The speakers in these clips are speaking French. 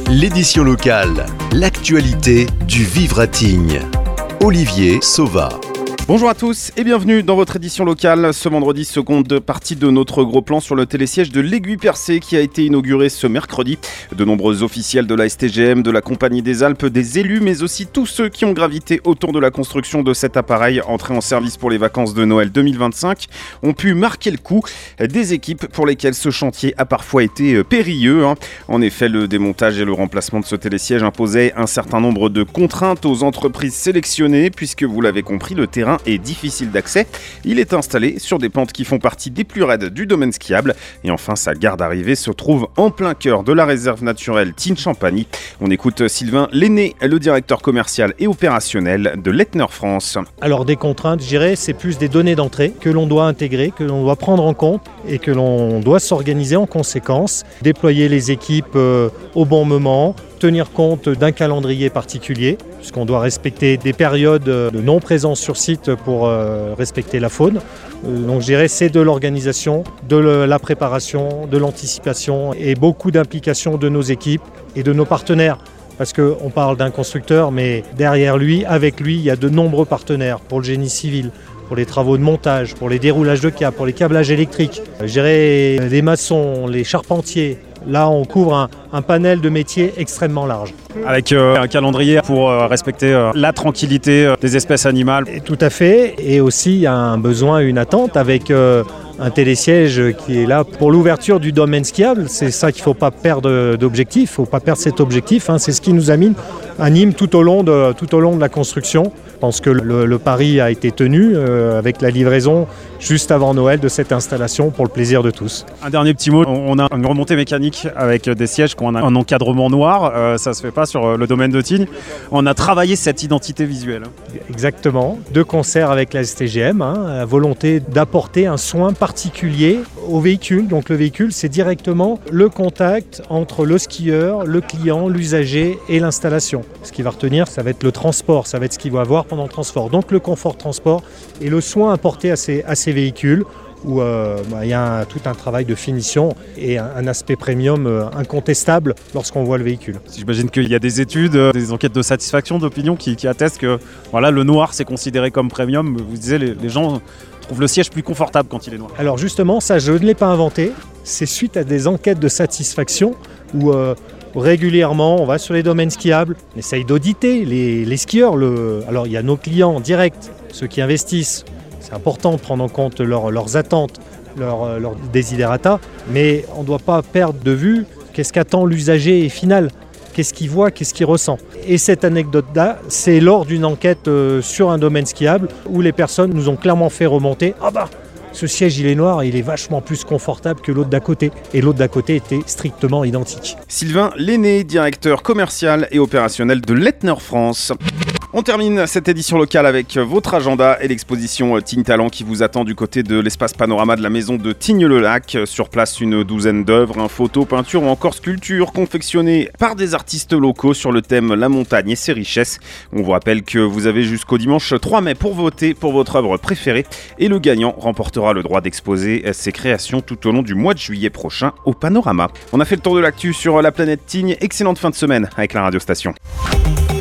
L'édition locale, l'actualité du Vivre à Tignes. Olivier Sauva. Bonjour à tous et bienvenue dans votre édition locale. Ce vendredi, seconde partie de notre gros plan sur le télésiège de l'Aiguille Percée qui a été inauguré ce mercredi. De nombreux officiels de la STGM, de la Compagnie des Alpes, des élus, mais aussi tous ceux qui ont gravité autour de la construction de cet appareil entré en service pour les vacances de Noël 2025 ont pu marquer le coup. Des équipes pour lesquelles ce chantier a parfois été périlleux. En effet, le démontage et le remplacement de ce télésiège imposaient un certain nombre de contraintes aux entreprises sélectionnées puisque vous l'avez compris, le terrain est difficile d'accès. Il est installé sur des pentes qui font partie des plus raides du domaine skiable. Et enfin, sa gare d'arrivée se trouve en plein cœur de la réserve naturelle Tignes-Champagny. On écoute Sylvain Lenné, le directeur commercial et opérationnel de l'Aetner France. Alors des contraintes, je dirais, c'est plus des données d'entrée que l'on doit intégrer, que l'on doit prendre en compte et que l'on doit s'organiser en conséquence. Déployer les équipes au bon moment, tenir compte d'un calendrier particulier, puisqu'on doit respecter des périodes de non-présence sur site pour respecter la faune. Donc je dirais c'est de l'organisation, de la préparation, de l'anticipation et beaucoup d'implication de nos équipes et de nos partenaires. Parce qu'on parle d'un constructeur, mais derrière lui, avec lui, il y a de nombreux partenaires pour le génie civil, pour les travaux de montage, pour les déroulages de câbles, pour les câblages électriques. Je dirais les maçons, les charpentiers. Là, on couvre un panel de métiers extrêmement large. Avec un calendrier pour respecter la tranquillité des espèces animales. Et tout à fait. Et aussi, il y a un besoin, une attente avec un télésiège qui est là pour l'ouverture du domaine skiable. C'est ça qu'il ne faut pas perdre d'objectif. Il ne faut pas perdre cet objectif. C'est ce qui nous anime tout au long de la construction. Je pense que le pari a été tenu avec la livraison juste avant Noël de cette installation pour le plaisir de tous. Un dernier petit mot, on a une remontée mécanique avec des sièges qui ont un encadrement noir, ça se fait pas sur le domaine de Tignes. On a travaillé cette identité visuelle. Exactement, de concert avec la STGM, la volonté d'apporter un soin particulier au véhicule. Donc le véhicule, c'est directement le contact entre le skieur, le client, l'usager et l'installation. Ce qui va retenir, ça va être le transport, ça va être ce qu'il va avoir pendant le transport. Donc le confort de transport et le soin apporté à ces véhicules où il y a tout un travail de finition et un aspect premium incontestable lorsqu'on voit le véhicule. J'imagine qu'il y a des études, des enquêtes de satisfaction, d'opinion qui attestent que le noir c'est considéré comme premium. Vous disiez, les gens trouvent le siège plus confortable quand il est noir. Alors justement, ça je ne l'ai pas inventé, c'est suite à des enquêtes de satisfaction où régulièrement, on va sur les domaines skiables, on essaye d'auditer les skieurs. Alors il y a nos clients directs, ceux qui investissent. C'est important de prendre en compte leurs attentes, leurs desiderata, mais on ne doit pas perdre de vue qu'est-ce qu'attend l'usager final, qu'est-ce qu'il voit, qu'est-ce qu'il ressent. Et cette anecdote-là, c'est lors d'une enquête sur un domaine skiable où les personnes nous ont clairement fait remonter « Ah bah, ce siège il est noir, il est vachement plus confortable que l'autre d'à côté. » Et l'autre d'à côté était strictement identique. Sylvain Lenné, directeur commercial et opérationnel de l'Aetner France. On termine cette édition locale avec votre agenda et l'exposition Tignes Talent qui vous attend du côté de l'espace panorama de la maison de Tignes-le-Lac. Sur place, une douzaine d'œuvres, photos, peintures ou encore sculptures confectionnées par des artistes locaux sur le thème La montagne et ses richesses. On vous rappelle que vous avez jusqu'au dimanche 3 mai pour voter pour votre œuvre préférée et le gagnant remportera le droit d'exposer ses créations tout au long du mois de juillet prochain au panorama. On a fait le tour de l'actu sur la planète Tignes. Excellente fin de semaine avec la radiostation.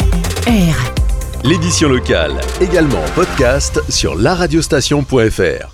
L'édition locale, également en podcast sur laradiostation.fr.